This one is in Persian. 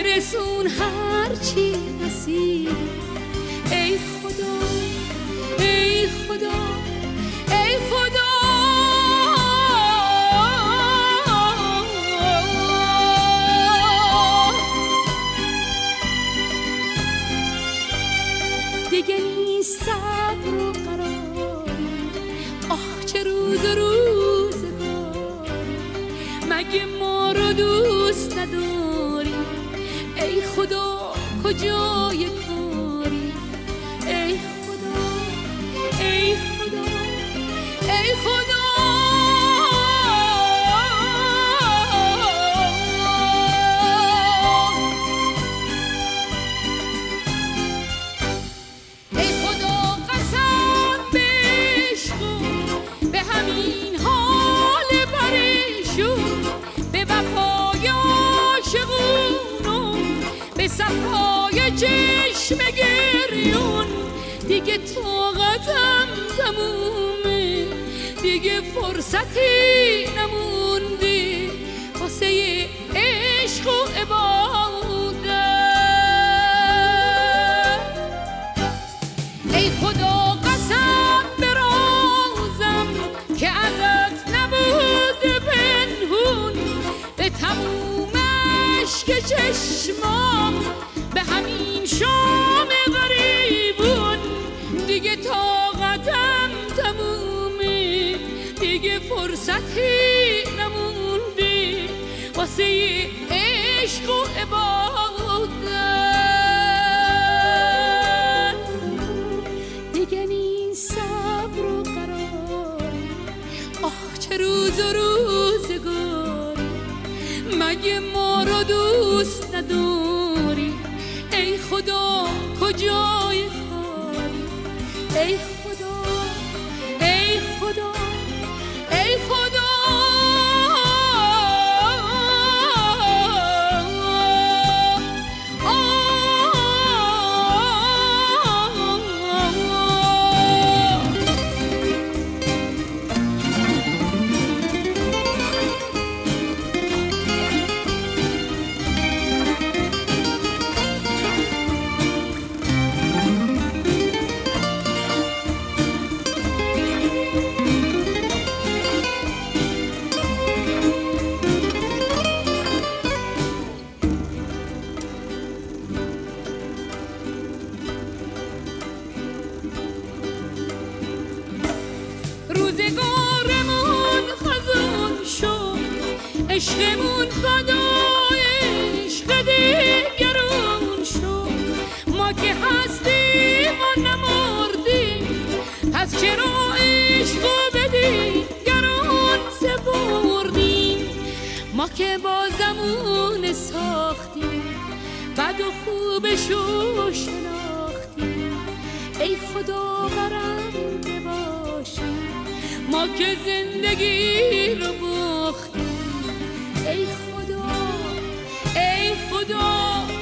برسون هرچی نصیبه. ای خدا ای خدا ای خدا، دیگه نیست صبر و قراری. آخ چه روز و روزگاری، مگه ما رو دوست نداری؟ ای خدا کجای کاری؟ ای خدا ای خدا ای خدا. ای خدا قسم به عشق، به همین حال پریشون، به وفای عاشقون، به صفای چشم گریون. دیگه طاقتم تمومه، دیگه فرصتی نمونده واسه عشق و عبادت. ای خدا قسم به رازم که ازت نبود پنهون، به تموم اشک چشمام، به همین شام غریبون. دیگه طاقتم تمومه، دیگه فرصتی نمونده واسه عشق و عبادت. دیگه نیست صبر و قراری. آخ چه روز و روزگاری، مگه ما رو دوست نداری؟ ای خدا کجای کاری؟ ای خدا ای خدا ای خدا. روزگارمون خزون شد، عشقمون فدای عشق دیگرون شد. ما که هستیم و نمردیم، پس چرا عشقو به دیگرون سپردیم؟ ما که با زمون ساختیم، بد و خوبشو شناختیم. ای خدا برنده باشیم، ما که زندگی رو باختیم. ای خدا ای خدا